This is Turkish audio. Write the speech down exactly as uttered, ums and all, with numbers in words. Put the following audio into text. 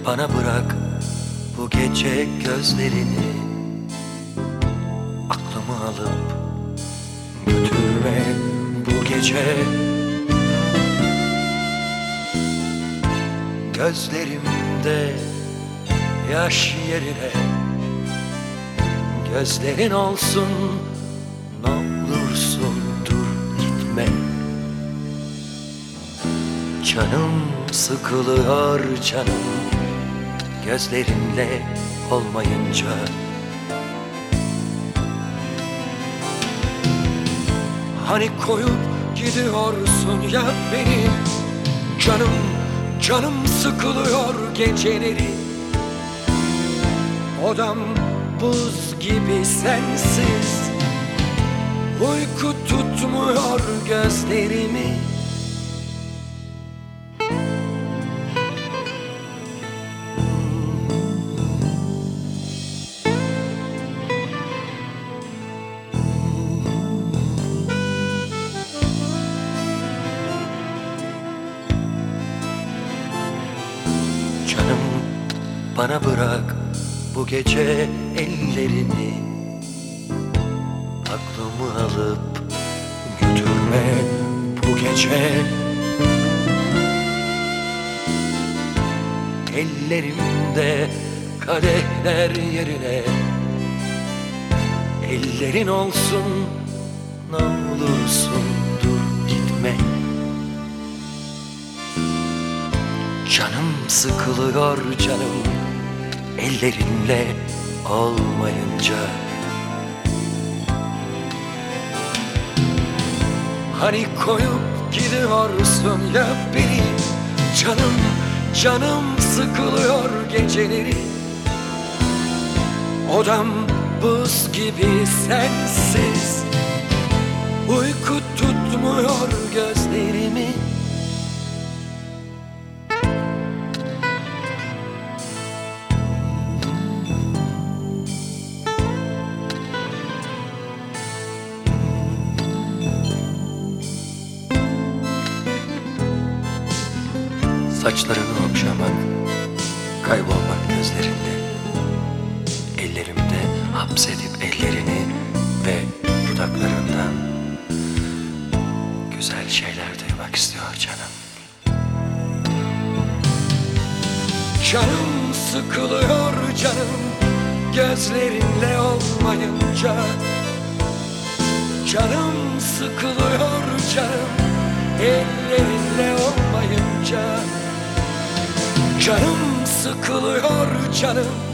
Bana bırak bu gece gözlerini, aklımı alıp götürme bu gece. Gözlerimde yaş yerine gözlerin olsun, ne olursun dur gitme. Canım sıkılıyor canım, gözlerinle olmayınca. Hani koyup gidiyorsun ya beni, canım canım sıkılıyor geceleri. Odam buz gibi sensiz, uyku tutmuyor gözlerimi. Canım bana bırak bu gece ellerini, aklımı alıp götürme bu gece. Ellerimde kadehler yerine ellerin olsun, ne olursun dur gitme. Canım sıkılıyor canım, ellerinle olmayınca. Hani koyup gidiyorsun ya beni, canım canım sıkılıyor geceleri. Odam buz gibi sensiz, uyku tutmuyor gözlerimi. Saçlarını okşamak, kaybolmak gözlerinde, ellerimde hapsedip ellerini ve dudaklarından güzel şeyler duymak istiyor canım. Canım sıkılıyor canım, gözlerinle olmayınca. Canım sıkılıyor canım, ellerinle olmayınca. Canım sıkılıyor canım,